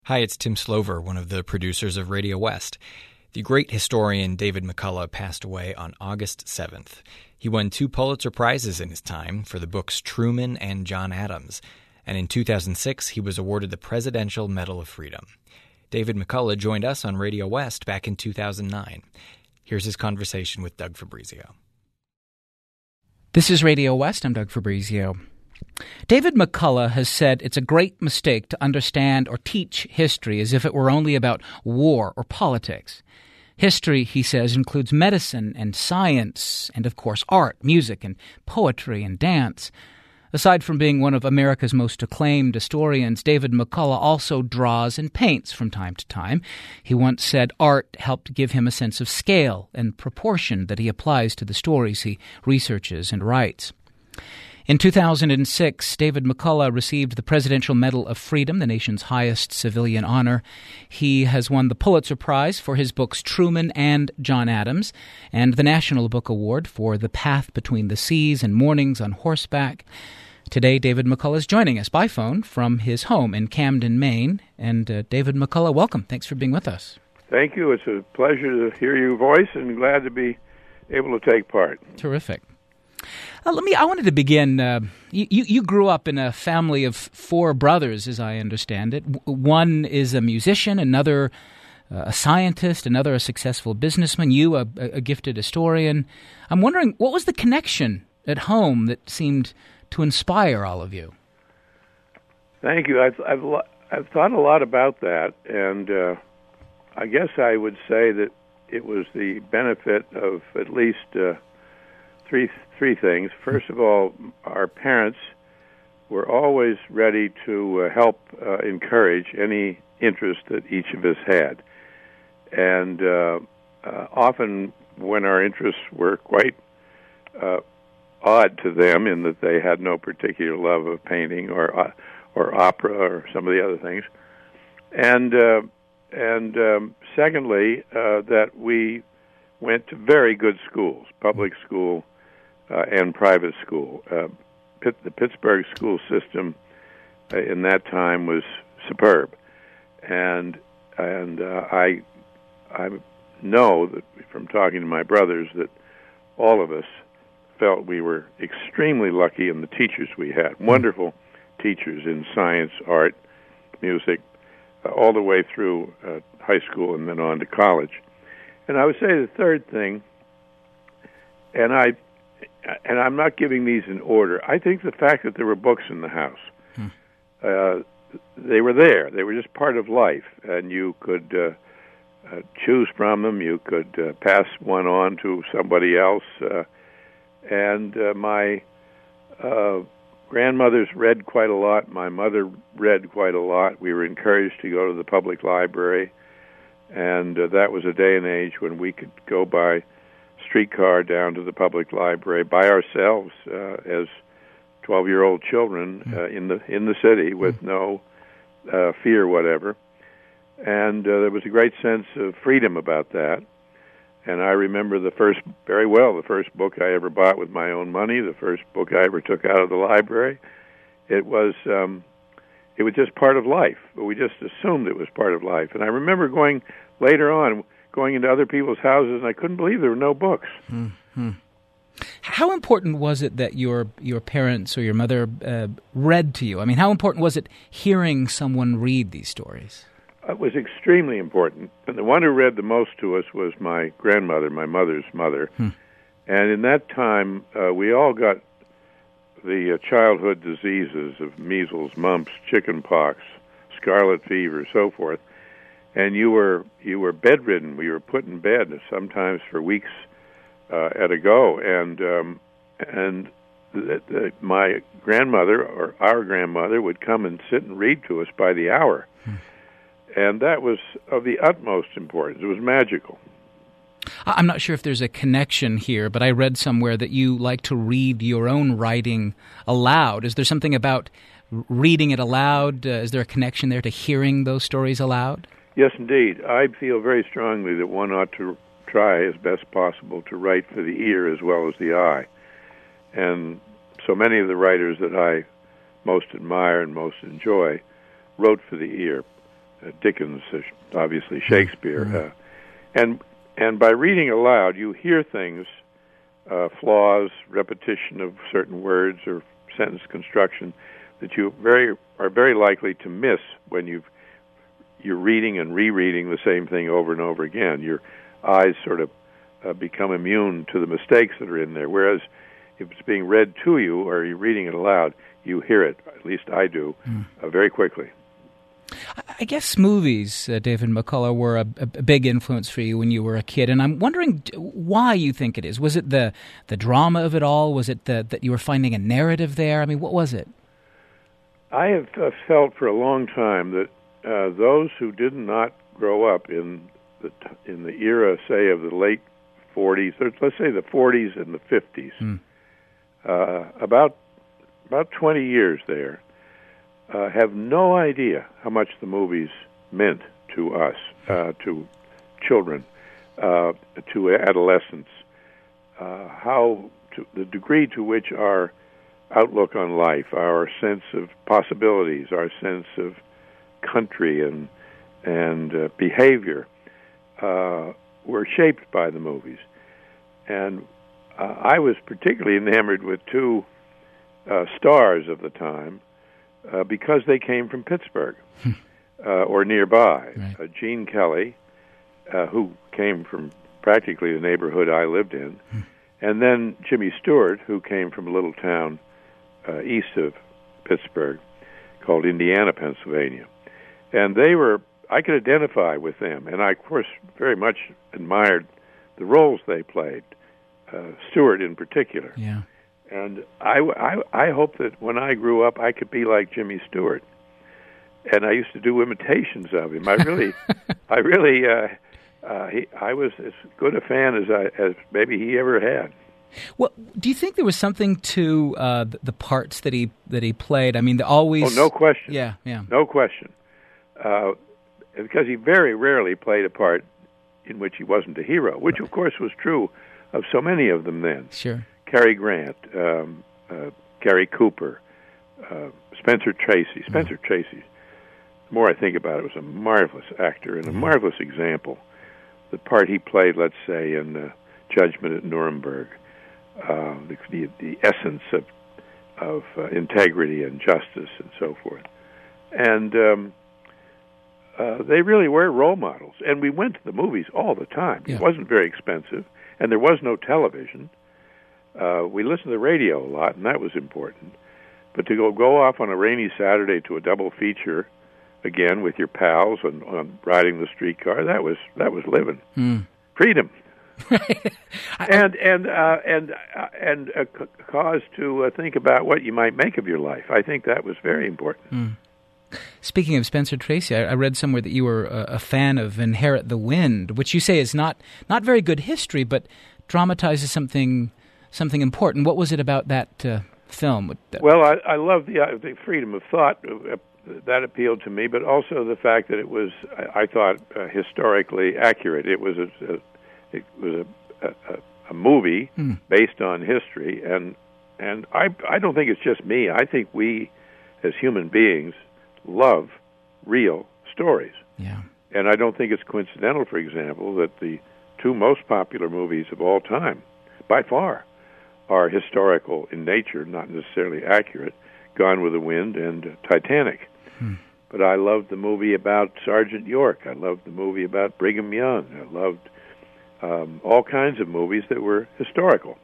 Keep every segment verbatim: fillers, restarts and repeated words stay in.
Hi, it's Tim Slover, one of the producers of Radio West. The great historian David McCullough passed away on August seventh. He won two Pulitzer Prizes in his time for the books Truman and John Adams, and in two thousand six he was awarded the Presidential Medal of Freedom. David McCullough joined us on Radio West back in two thousand nine. Here's his conversation with Doug Fabrizio. This is Radio West. I'm Doug Fabrizio. David McCullough has said it's a great mistake to understand or teach history as if it were only about war or politics. History, he says, includes medicine and science and, of course, art, music, and poetry and dance. Aside from being one of America's most acclaimed historians, David McCullough also draws and paints from time to time. He once said art helped give him a sense of scale and proportion that he applies to the stories he researches and writes. In two thousand six, David McCullough received the Presidential Medal of Freedom, the nation's highest civilian honor. He has won the Pulitzer Prize for his books Truman and John Adams, and the National Book Award for The Path Between the Seas and Mornings on Horseback. Today, David McCullough is joining us by phone from his home in Camden, Maine. And uh, David McCullough, welcome. Thanks for being with us. Thank you. It's a pleasure to hear your voice and glad to be able to take part. Terrific. Uh, let me. I wanted to begin. Uh, you, you grew up in a family of four brothers, as I understand it. W- one is a musician, another uh, a scientist, another a successful businessman, you a, a gifted historian. I'm wondering, what was the connection at home that seemed to inspire all of you? Thank you. I've I've, I've thought a lot about that, and uh, I guess I would say that it was the benefit of at least uh, three three things. First of all, our parents were always ready to uh, help uh, encourage any interest that each of us had, and uh, uh, often when our interests were quite uh, odd to them, in that they had no particular love of painting or uh, or opera or some of the other things, and uh, and um, secondly, uh, that we went to very good schools, public school uh, and private school. Uh, Pitt, the Pittsburgh school system uh, in that time was superb, and and uh, I I know that from talking to my brothers that all of us felt we were extremely lucky in the teachers we had. Wonderful teachers in science, art, music, uh, all the way through uh, high school and then on to college. And I would say the third thing, and I, and I'm not giving these in order, I think the fact that there were books in the house, hmm. uh, they were there. They were just part of life, and you could uh, uh, choose from them. You could uh, pass one on to somebody else. Uh, and uh, my uh, grandmothers read quite a lot. My mother read quite a lot. We were encouraged to go to the public library. And uh, that was a day and age when we could go by streetcar down to the public library by ourselves uh, as twelve-year-old children uh, in the in the city with no uh, fear whatever. And uh, there was a great sense of freedom about that. And I remember the first very well, the first book I ever bought with my own money, the first book I ever took out of the library. It was... Um, It was just part of life. We just assumed it was part of life. And I remember going later on, going into other people's houses, and I couldn't believe there were no books. Mm-hmm. How important was it that your your parents or your mother uh, read to you? I mean, how important was it hearing someone read these stories? It was extremely important. And the one who read the most to us was my grandmother, my mother's mother. Hmm. And in that time, uh, we all got the uh, childhood diseases of measles, mumps, chicken pox, scarlet fever, so forth, and you were you were bedridden. We were put in bed sometimes for weeks uh, at a go, and um, and the, the, my grandmother or our grandmother would come and sit and read to us by the hour, hmm. and that was of the utmost importance. It was magical. I'm not sure if there's a connection here, but I read somewhere that you like to read your own writing aloud. Is there something about reading it aloud? Uh, is there a connection there to hearing those stories aloud? Yes, indeed. I feel very strongly that one ought to try as best possible to write for the ear as well as the eye. And so many of the writers that I most admire and most enjoy wrote for the ear. uh, Dickens, uh, obviously Shakespeare, mm-hmm. uh, and and by reading aloud, you hear things, uh, flaws, repetition of certain words or sentence construction that you very are very likely to miss when you've you're reading and rereading the same thing over and over again. Your eyes sort of uh, become immune to the mistakes that are in there. Whereas if it's being read to you or you're reading it aloud, you hear it, at least I do, mm. uh, very quickly. I guess movies, uh, David McCullough, were a, a big influence for you when you were a kid, and I'm wondering why you think it is. Was it the, the drama of it all? Was it the, that you were finding a narrative there? I mean, what was it? I have uh, felt for a long time that uh, those who did not grow up in the in the era, say, of the late forties, or let's say the forties and the fifties, mm. uh, about about twenty years there, uh, have no idea how much the movies meant to us, uh, to children, uh, to adolescents, uh, how to the degree to which our outlook on life, our sense of possibilities, our sense of country and and uh, behavior uh, were shaped by the movies. And uh, I was particularly enamored with two uh, stars of the time uh, because they came from Pittsburgh uh, or nearby. Right. Uh, Gene Kelly, uh, who came from practically the neighborhood I lived in, and then Jimmy Stewart, who came from a little town uh, east of Pittsburgh called Indiana, Pennsylvania. And they were, I could identify with them, and I, of course, very much admired the roles they played, uh, Stewart in particular. Yeah. And I, I, I hope that when I grew up, I could be like Jimmy Stewart. And I used to do imitations of him. I really, I really, uh, uh, he, I was as good a fan as I, as maybe he ever had. Well, do you think there was something to uh, the parts that he that he played? I mean, the always. Oh, no question. Yeah, yeah. No question. Uh, because he very rarely played a part in which he wasn't a hero, which of course was true of so many of them then. Sure. Cary Grant, um, uh, Gary Cooper, uh, Spencer Tracy. Spencer mm. Tracy, the more I think about it, was a marvelous actor and a mm. marvelous example. The part he played, let's say, in uh, Judgment at Nuremberg, uh, the, the, the essence of, of uh, integrity and justice and so forth. And um, Uh, they really were role models, and we went to the movies all the time. Yeah. It wasn't very expensive, and there was no television. Uh, we listened to the radio a lot, and that was important. But to go go off on a rainy Saturday to a double feature, again with your pals and on riding the streetcar, that was that was living, mm. freedom, and and uh, and uh, and a c- cause to uh, think about what you might make of your life. I think that was very important. Mm. Speaking of Spencer Tracy, I, I read somewhere that you were a, a fan of Inherit the Wind, which you say is not, not very good history, but dramatizes something something important. What was it about that uh, film? Well, I, I love the, uh, the freedom of thought. Uh, that appealed to me, but also the fact that it was, I, I thought, uh, historically accurate. It was a, a it was a, a, a movie mm. based on history, and and I I don't think it's just me. I think we, as human beings, love real stories. Yeah. And I don't think it's coincidental, for example, that the two most popular movies of all time, by far, are historical in nature, not necessarily accurate, Gone with the Wind and uh, Titanic. Hmm. But I loved the movie about Sergeant York. I loved the movie about Brigham Young. I loved um, all kinds of movies that were historical.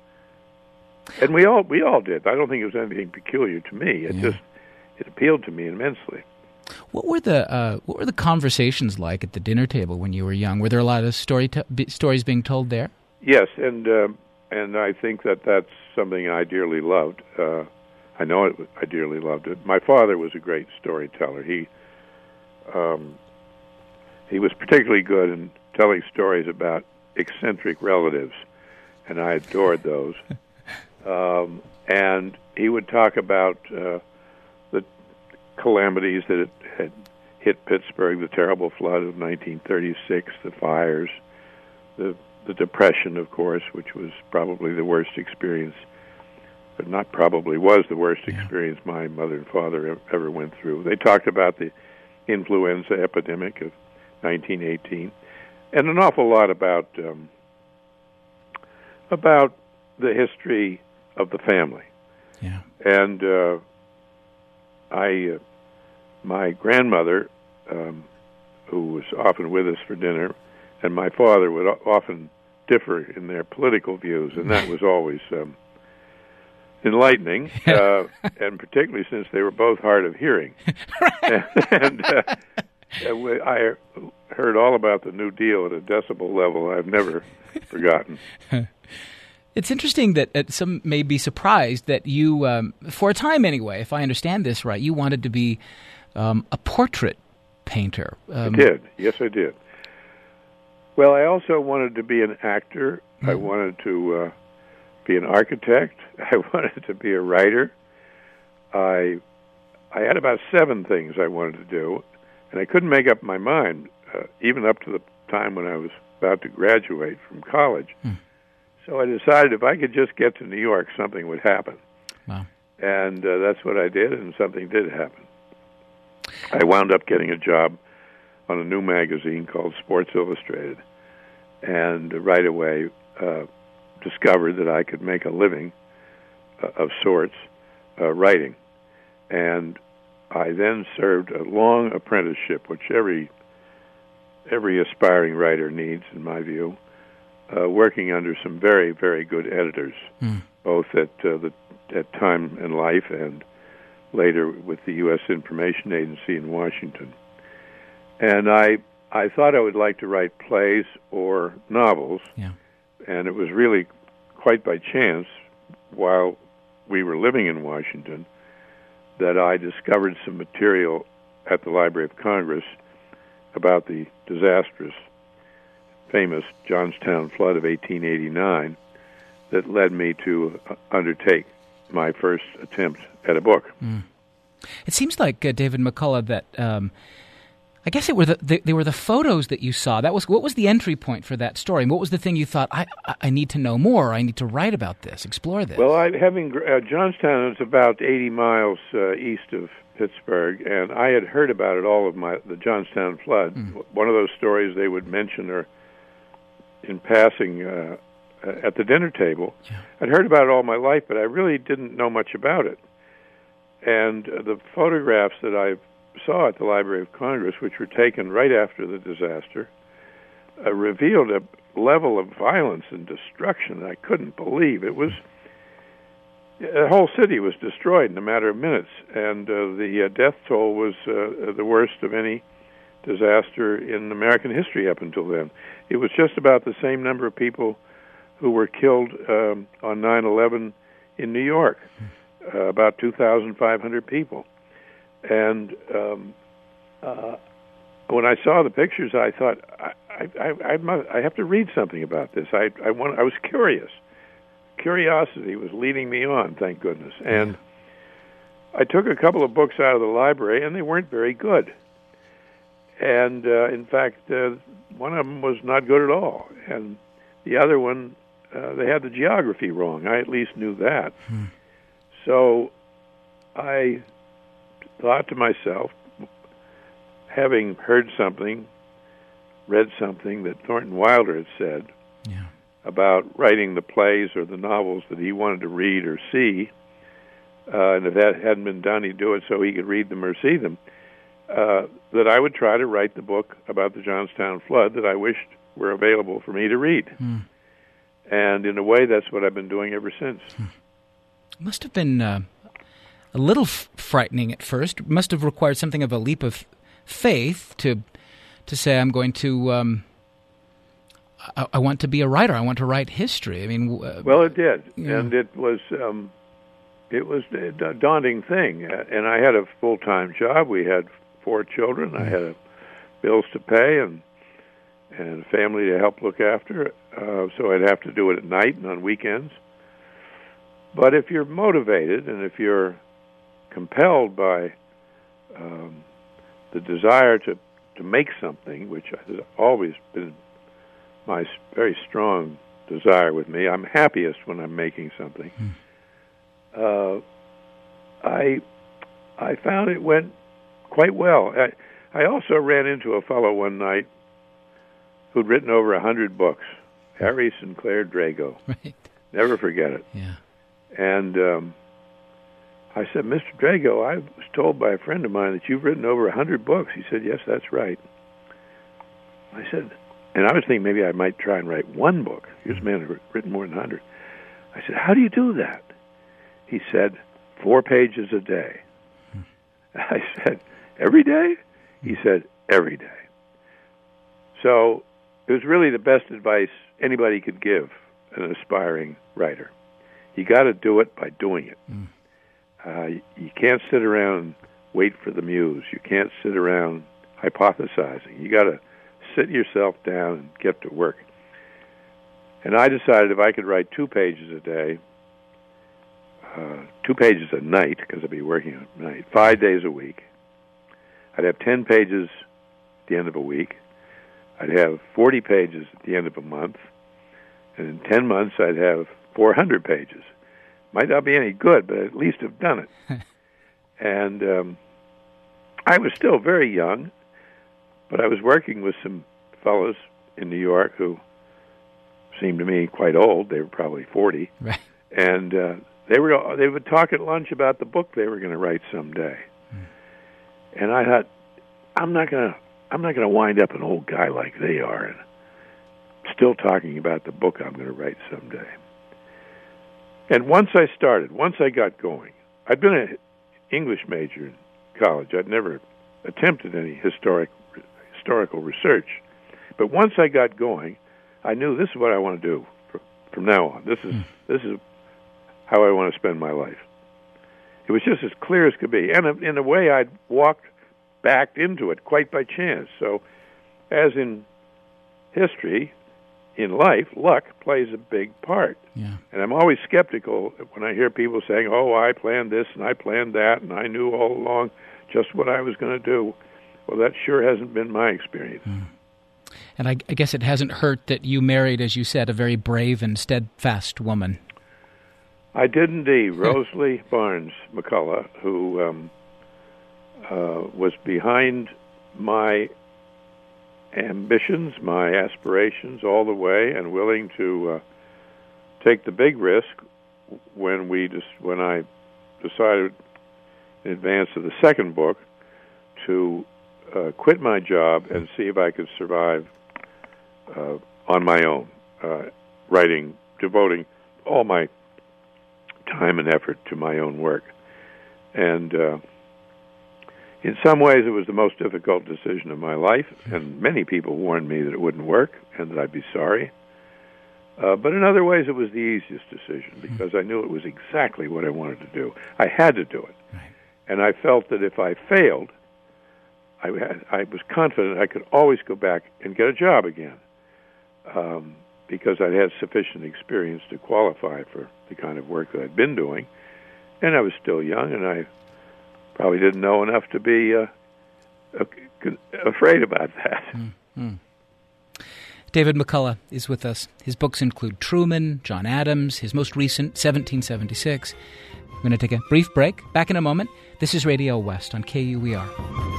And we all we all did. I don't think it was anything peculiar to me. It yeah. just It appealed to me immensely. What were the uh, what were the conversations like at the dinner table when you were young? Were there a lot of story t- b- stories being told there? Yes, and uh, and I think that that's something I dearly loved. Uh, I know it, I dearly loved it. My father was a great storyteller. He um, he was particularly good in telling stories about eccentric relatives, and I adored those. um, and he would talk about Uh, calamities that had hit Pittsburgh, the terrible flood of nineteen thirty-six, the fires, the the Depression, of course, which was probably the worst experience, but not probably was the worst experience yeah. my mother and father ever went through. They talked about the influenza epidemic of nineteen eighteen, and an awful lot about um, about the history of the family. Yeah. And uh, I, uh, my grandmother, um, who was often with us for dinner, and my father would often differ in their political views, and that was always um, enlightening, uh, and particularly since they were both hard of hearing. and and uh, I heard all about the New Deal at a decibel level I've never forgotten. It's interesting that uh, some may be surprised that you, um, for a time anyway, if I understand this right, you wanted to be um, a portrait painter. Um, I did. Yes, I did. Well, I also wanted to be an actor. Mm-hmm. I wanted to uh, be an architect. I wanted to be a writer. I I had about seven things I wanted to do, and I couldn't make up my mind, uh, even up to the time when I was about to graduate from college. Mm. So I decided if I could just get to New York, something would happen. Wow. And uh, that's what I did, and something did happen. I wound up getting a job on a new magazine called Sports Illustrated, and right away uh, discovered that I could make a living uh, of sorts uh, writing. And I then served a long apprenticeship, which every every aspiring writer needs, in my view, uh, working under some very, very good editors, mm. both at uh, the at Time and Life and later with the U S Information Agency in Washington. And I I thought I would like to write plays or novels, yeah. and it was really quite by chance, while we were living in Washington, that I discovered some material at the Library of Congress about the disastrous, famous Johnstown flood of eighteen eighty-nine that led me to undertake my first attempt at a book. Mm. It seems like, uh, David McCullough, that um, I guess it were the, the, they were the photos that you saw. That was what was the entry point for that story? And what was the thing you thought, I, I need to know more, I need to write about this, explore this? Well, I, having uh, Johnstown is about eighty miles uh, east of Pittsburgh, and I had heard about it all of my the Johnstown flood. Mm. One of those stories they would mention or in passing uh, at the dinner table. Yeah. I'd heard about it all my life, but I really didn't know much about it. And uh, the photographs that I saw at the Library of Congress, which were taken right after the disaster, uh, revealed a level of violence and destruction I couldn't believe. It was the whole city was destroyed in a matter of minutes, and uh, the uh, death toll was uh, the worst of any disaster in American history up until then. It was just about the same number of people who were killed um, on nine eleven in New York, uh, about two thousand five hundred people. And um, uh, when I saw the pictures, I thought, I, I, I, I, must, I have to read something about this. I, I, want, I was curious. Curiosity was leading me on, thank goodness. And I took a couple of books out of the library, and they weren't very good. And, uh, in fact, uh, one of them was not good at all. And the other one, uh, they had the geography wrong. I at least knew that. Hmm. So I thought to myself, having heard something, read something that Thornton Wilder had said yeah. about writing the plays or the novels that he wanted to read or see, uh, and if that hadn't been done, he'd do it so he could read them or see them, uh, that I would try to write the book about the Johnstown flood that I wished were available for me to read. Mm. And in a way, that's what I've been doing ever since. Mm. It must have been uh, a little f- frightening at first. It must have required something of a leap of faith to to say, I'm going to, um, I, I want to be a writer. I want to write history. I mean, uh, well, it did, yeah. and it was um, it was a daunting thing. And I had a full time job. We had four children. I had a, bills to pay and and a family to help look after. Uh, so I'd have to do it at night and on weekends. But if you're motivated and if you're compelled by um, the desire to, to make something, which has always been my very strong desire with me, I'm happiest when I'm making something. Mm. Uh, I I found it went quite well. I, I also ran into a fellow one night who'd written over a hundred books, Harry Sinclair Drago. Right. Never forget it. Yeah. And um, I said, Mister Drago, I was told by a friend of mine that you've written over a hundred books. He said, yes, that's right. I said, and I was thinking maybe I might try and write one book. This man had written more than a hundred. I said, how do you do that? He said, four pages a day. Hmm. I said, every day? He said, every day. So it was really the best advice anybody could give an aspiring writer. You got to do it by doing it. Mm. Uh, you can't sit around and wait for the muse. You can't sit around hypothesizing. You got to sit yourself down and get to work. And I decided if I could write two pages a day, uh, two pages a night, because I'd be working at night, five days a week, I'd have ten pages at the end of a week. I'd have forty pages at the end of a month. And in ten months, I'd have four hundred pages. Might not be any good, but at least have done it. And um, I was still very young, but I was working with some fellows in New York who seemed to me quite old. They were probably forty. Right. And uh, they were they would talk at lunch about the book they were going to write someday. Mm. And I thought, I'm not going to I'm not going to wind up an old guy like they are and still talking about the book I'm going to write someday. And once I started, once I got going, I'd been an English major in college. I'd never attempted any historic historical research. But once I got going, I knew this is what I want to do for, from now on. This is mm. this is how I want to spend my life. It was just as clear as could be. And in a way, I'd walked back into it quite by chance. So, as in history, in life, luck plays a big part. Yeah. And I'm always skeptical when I hear people saying, oh, I planned this and I planned that and I knew all along just what I was going to do. Well, that sure hasn't been my experience. Mm. And I, I guess it hasn't hurt that you married, as you said, a very brave and steadfast woman. I did indeed. Rosalie Barnes McCullough, who um, uh, was behind my ambitions, my aspirations all the way, and willing to uh, take the big risk when we just when I decided in advance of the second book to uh, quit my job and see if I could survive uh, on my own, uh, writing, devoting all my time and effort to my own work. And uh, in some ways, it was the most difficult decision of my life, and many people warned me that it wouldn't work and that I'd be sorry. Uh, but in other ways, it was the easiest decision because I knew it was exactly what I wanted to do. I had to do it. Right. And I felt that if I failed, I, had, I was confident I could always go back and get a job again um, because I'd had sufficient experience to qualify for the kind of work that I'd been doing. And I was still young, and I probably didn't know enough to be uh, afraid about that. Mm-hmm. David McCullough is with us. His books include Truman, John Adams, his most recent, seventeen seventy-six. We're going to take a brief break. Back in a moment. This is Radio West on K U E R.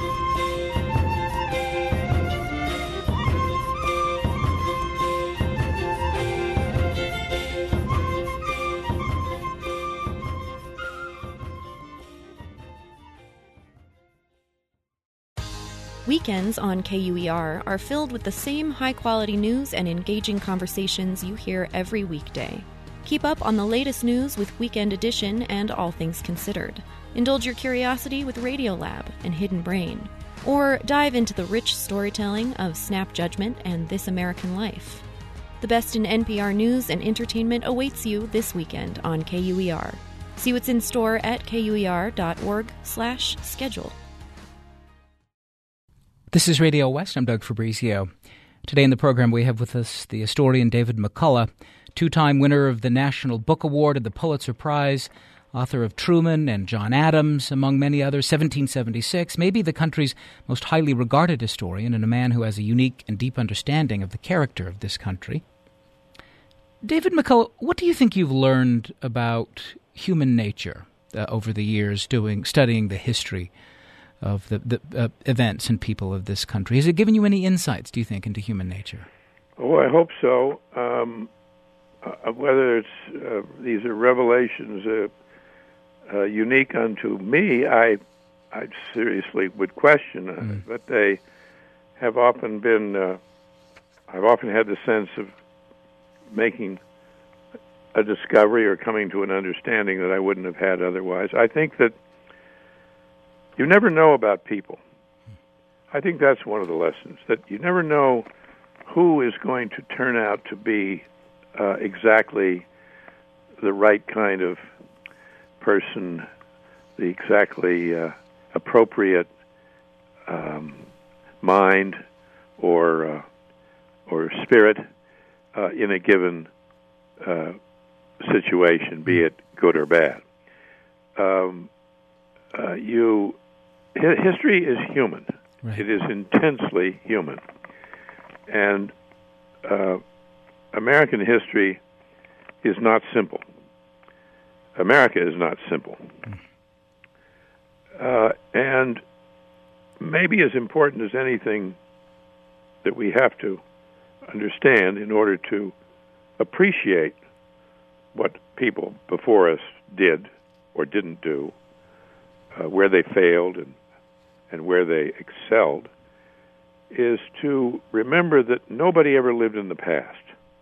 Weekends on K U E R are filled with the same high-quality news and engaging conversations you hear every weekday. Keep up on the latest news with Weekend Edition and All Things Considered. Indulge your curiosity with Radiolab and Hidden Brain. Or dive into the rich storytelling of Snap Judgment and This American Life. The best in N P R news and entertainment awaits you this weekend on K U E R. See what's in store at kuer.org slash schedule. This is Radio West. I'm Doug Fabrizio. Today in the program we have with us the historian David McCullough, two-time winner of the National Book Award and the Pulitzer Prize, author of Truman and John Adams, among many others, seventeen seventy-six, maybe the country's most highly regarded historian and a man who has a unique and deep understanding of the character of this country. David McCullough, what do you think you've learned about human nature uh, over the years doing studying the history of the, the uh, events and people of this country? Has it given you any insights, do you think, into human nature? Oh, I hope so. Um, uh, whether it's uh, these are revelations uh, uh, unique unto me, I I seriously would question, uh, mm. but they have often been. Uh, I've often had the sense of making a discovery or coming to an understanding that I wouldn't have had otherwise. I think that you never know about people. I think that's one of the lessons, that you never know who is going to turn out to be uh, exactly the right kind of person, the exactly uh, appropriate um, mind or uh, or spirit uh, in a given uh, situation, be it good or bad. Um, uh, you, hi- history is human. Right. It is intensely human, and uh, American history is not simple. America is not simple, mm. uh, and maybe as important as anything that we have to understand in order to appreciate what people before us did or didn't do, uh, where they failed and and where they excelled, is to remember that nobody ever lived in the past.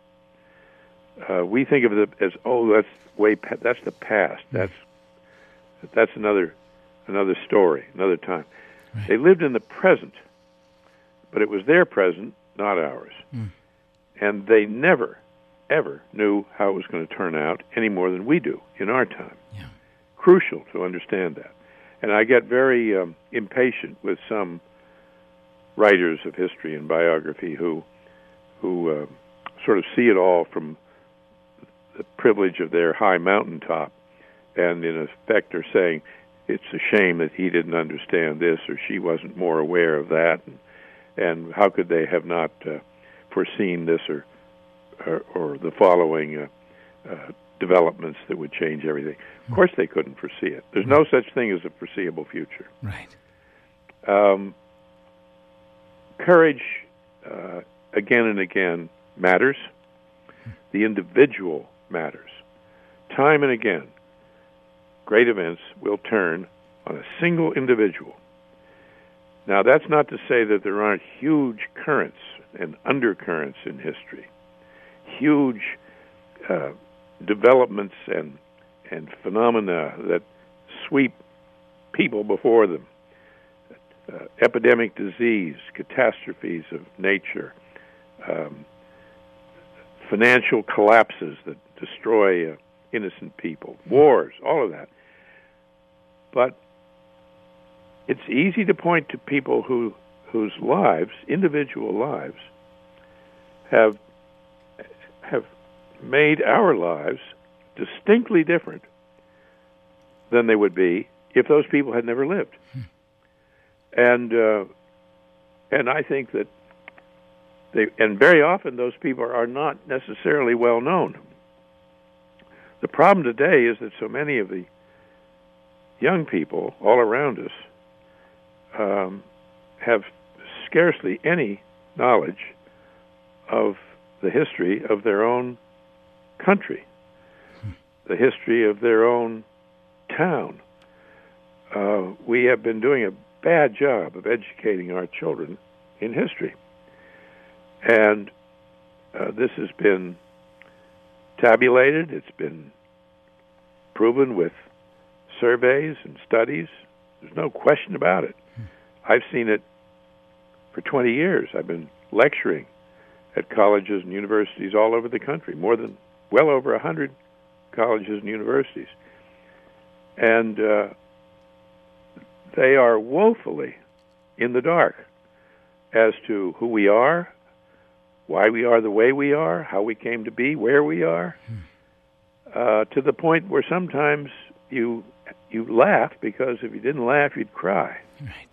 Uh, we think of it as, oh, that's way pa- that's the past. That's that's another another story, another time. Right. They lived in the present, but it was their present, not ours. Mm. And they never, ever knew how it was going to turn out any more than we do in our time. Yeah. Crucial to understand that. And I get very um, impatient with some writers of history and biography who who uh, sort of see it all from the privilege of their high mountaintop, and in effect are saying it's a shame that he didn't understand this or she wasn't more aware of that, and, and how could they have not uh, foreseen this or or, or the following uh, uh, developments that would change everything. Of course they couldn't foresee it. There's no such thing as a foreseeable future. Right. Um, courage, uh, again and again, matters. The individual matters. Time and again, great events will turn on a single individual. Now, that's not to say that there aren't huge currents and undercurrents in history, huge uh, developments and and phenomena that sweep people before them, uh, epidemic disease, catastrophes of nature, um, financial collapses that destroy uh, innocent people, wars, all of that. But it's easy to point to people who whose lives, individual lives, have have made our lives distinctly different than they would be if those people had never lived. Hmm. And uh, and I think that they, and very often those people are not necessarily well known. The problem today is that so many of the young people all around us um, have scarcely any knowledge of the history of their own country, hmm. the history of their own town. Uh, we have been doing a bad job of educating our children in history. And uh, this has been tabulated, it's been proven with surveys and studies. There's no question about it. Hmm. I've seen it for twenty years. I've been lecturing at colleges and universities all over the country, more than, well over one hundred colleges and universities. And uh, they are woefully in the dark as to who we are, why we are the way we are, how we came to be, where we are, hmm. uh, to the point where sometimes you you laugh, because if you didn't laugh, you'd cry. Right.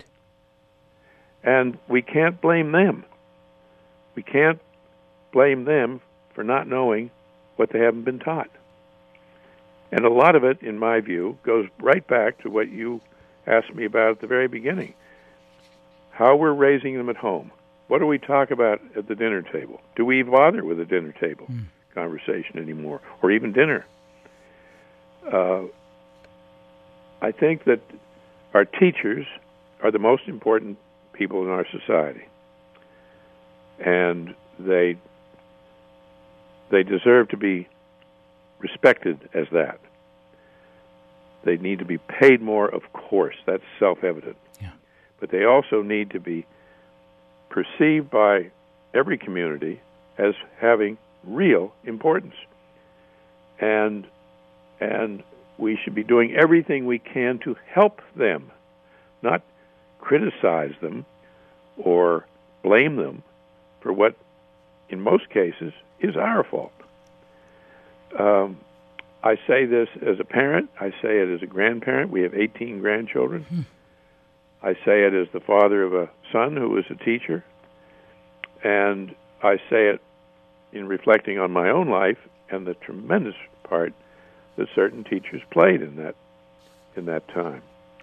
And we can't blame them. We can't blame them for not knowing what they haven't been taught. And a lot of it, in my view, goes right back to what you asked me about at the very beginning. How we're raising them at home. What do we talk about at the dinner table? Do we bother with a dinner table mm. conversation anymore, or even dinner? Uh, I think that our teachers are the most important people in our society, and they they deserve to be respected as that. They need to be paid more, of course. That's self-evident. Yeah. But they also need to be perceived by every community as having real importance. And and we should be doing everything we can to help them, not criticize them or blame them for what, in most cases, is our fault. Um, I say this as a parent. I say it as a grandparent. We have eighteen grandchildren. Hmm. I say it as the father of a son who is a teacher. And I say it in reflecting on my own life and the tremendous part that certain teachers played in that in that time.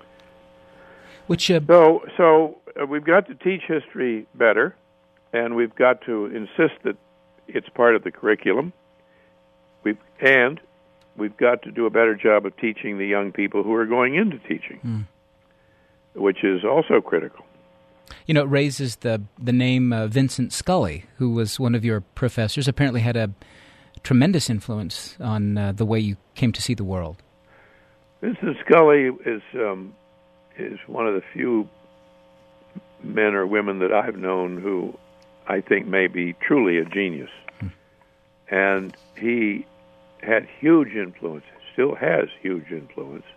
Which uh... So, so uh, we've got to teach history better, and we've got to insist that it's part of the curriculum. We've, and we've got to do a better job of teaching the young people who are going into teaching, mm. which is also critical. You know, it raises the the name uh, Vincent Scully, who was one of your professors, apparently had a tremendous influence on uh, the way you came to see the world. Vincent Scully is um, is one of the few men or women that I've known who I think may be truly a genius. Hmm. And he had huge influence, still has huge influence,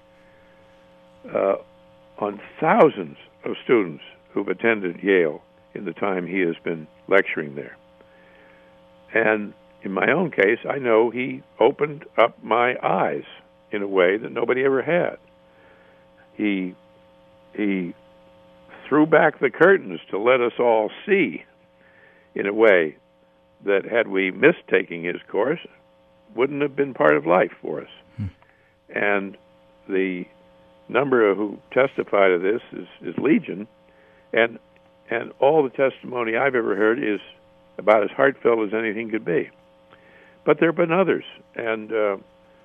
uh, on thousands of students who've attended Yale in the time he has been lecturing there. And in my own case, I know he opened up my eyes in a way that nobody ever had. He he threw back the curtains to let us all see in a way that, had we missed taking his course, wouldn't have been part of life for us. Hmm. And the number who testify to this is, is legion, and and all the testimony I've ever heard is about as heartfelt as anything could be. But there have been others, and uh,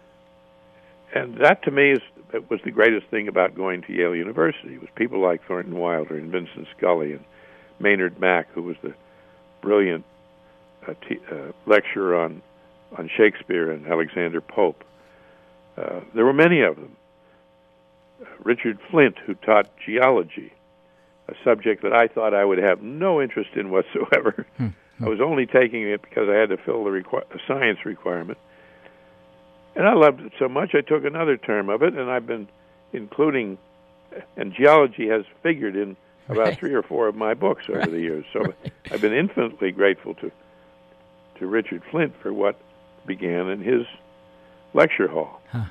and that to me is was the greatest thing about going to Yale University. It was people like Thornton Wilder and Vincent Scully and Maynard Mack, who was the brilliant uh, t- uh, lecturer on on Shakespeare and Alexander Pope. Uh, there were many of them. Uh, Richard Flint, who taught geology, a subject that I thought I would have no interest in whatsoever. Hmm. I was only taking it because I had to fill the requ- science requirement. And I loved it so much, I took another term of it, and I've been including, and geology has figured in about right. three or four of my books over right. the years. So right. I've been infinitely grateful to to Richard Flint for what began in his lecture hall. Huh.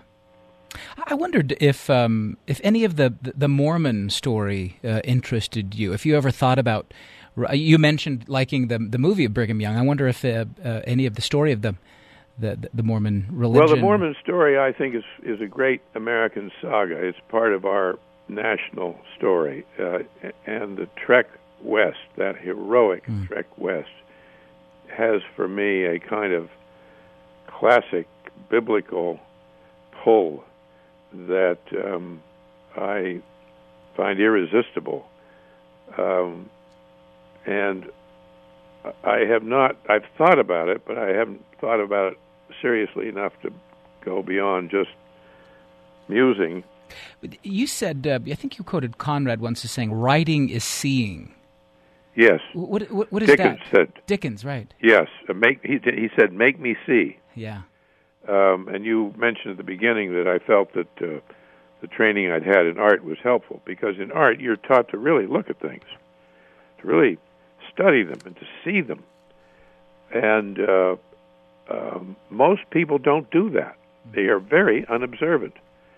I wondered if um, if any of the, the Mormon story uh, interested you, if you ever thought about, you mentioned liking the the movie of Brigham Young. I wonder if uh, uh, any of the story of the, the the Mormon religion. Well, the Mormon story, I think, is is a great American saga. It's part of our national story. Uh, and the Trek West, that heroic mm. Trek West, has for me a kind of classic biblical pull that um, I find irresistible. Um, and I have not, I've thought about it, but I haven't thought about it seriously enough to go beyond just musing. You said, uh, I think you quoted Conrad once as saying, writing is seeing. Yes. What, what, what is Dickens that? said. Dickens, right. Yes. Make, he, he said, make me see. Yeah. Um, and you mentioned at the beginning that I felt that uh, the training I'd had in art was helpful, because in art you're taught to really look at things, to really study them and to see them. And uh, um, most people don't do that. They are very unobservant.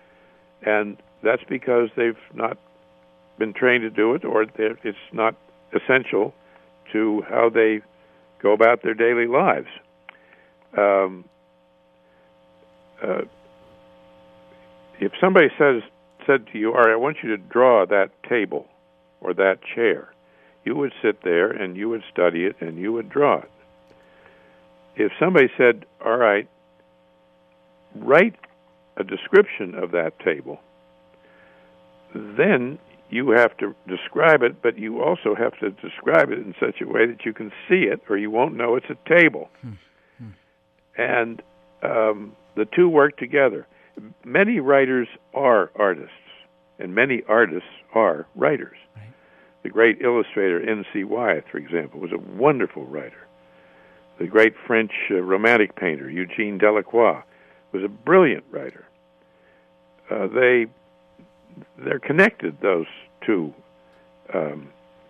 And that's because they've not been trained to do it, or it's not essential to how they go about their daily lives. Um, uh, if somebody says said to you, all right, I want you to draw that table or that chair, you would sit there and you would study it and you would draw it. If somebody said, all right, write a description of that table, then you have to describe it, but you also have to describe it in such a way that you can see it, or you won't know it's a table. Hmm. And um, the two work together. Many writers are artists, and many artists are writers. Right. The great illustrator N C Wyeth, for example, was a wonderful writer. The great French uh, romantic painter Eugene Delacroix was a brilliant writer. Uh, they they're connected, those two um,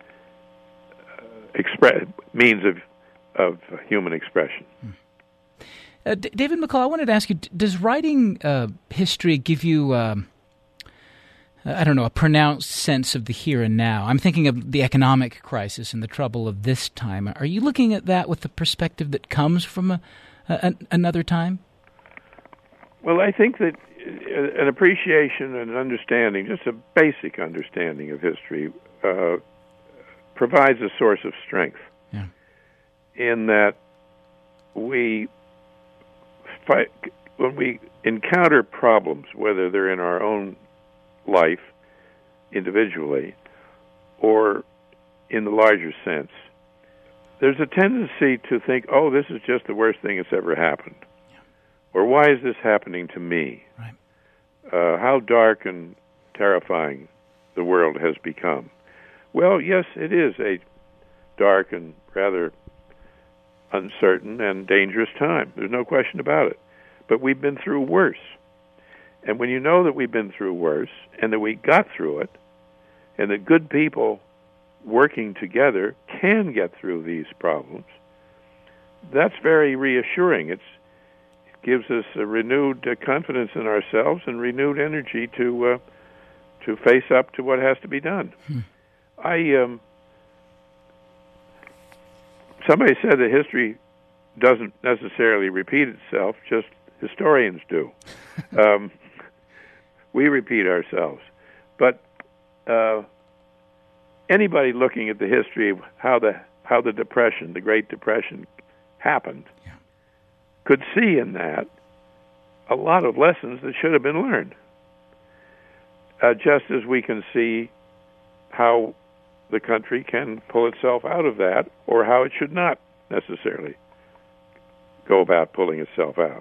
expre- means of of human expression. Uh, D- David McCullough, I wanted to ask you: does writing uh, history give you, um, I don't know, a pronounced sense of the here and now? I'm thinking of the economic crisis and the trouble of this time. Are you looking at that with the perspective that comes from a, a, another time? Well, I think that an appreciation and an understanding, just a basic understanding of history, uh, provides a source of strength. Yeah. In that we fight, when we encounter problems, whether they're in our own life individually or in the larger sense, there's a tendency to think, oh, this is just the worst thing that's ever happened. Or why is this happening to me? Right. Uh, how dark and terrifying the world has become. Well, yes, it is a dark and rather uncertain and dangerous time. There's no question about it. But we've been through worse. And when you know that we've been through worse and that we got through it and that good people working together can get through these problems, that's very reassuring. It's gives us a renewed uh, confidence in ourselves and renewed energy to uh, to face up to what has to be done. Hmm. I um, somebody said that history doesn't necessarily repeat itself; just historians do. um, we repeat ourselves, but uh, anybody looking at the history of how the how the Depression, the Great Depression, happened, yeah, could see in that a lot of lessons that should have been learned. Uh, just as we can see how the country can pull itself out of that, or how it should not necessarily go about pulling itself out.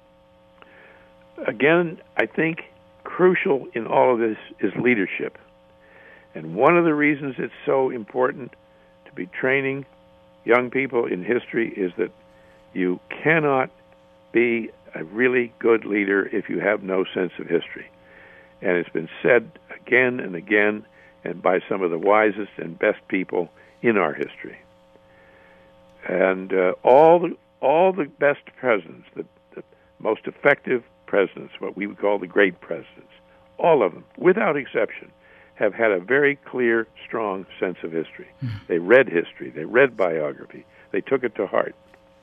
Again, I think crucial in all of this is leadership. And one of the reasons it's so important to be training young people in history is that you cannot be a really good leader if you have no sense of history. And it's been said again and again, and by some of the wisest and best people in our history. And uh, all the all the best presidents, the, the most effective presidents, what we would call the great presidents, all of them, without exception, have had a very clear, strong sense of history. Mm. They read history. They read biography. They took it to heart.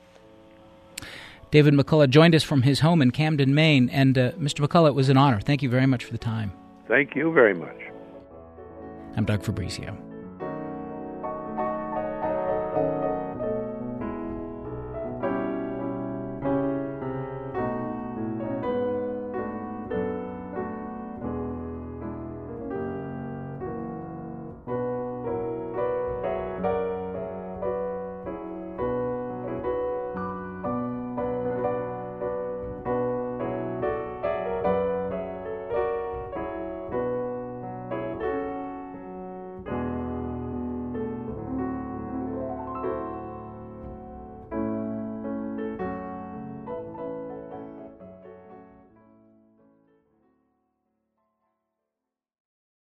David McCullough joined us from his home in Camden, Maine. And uh, Mister McCullough, it was an honor. Thank you very much for the time. Thank you very much. I'm Doug Fabrizio.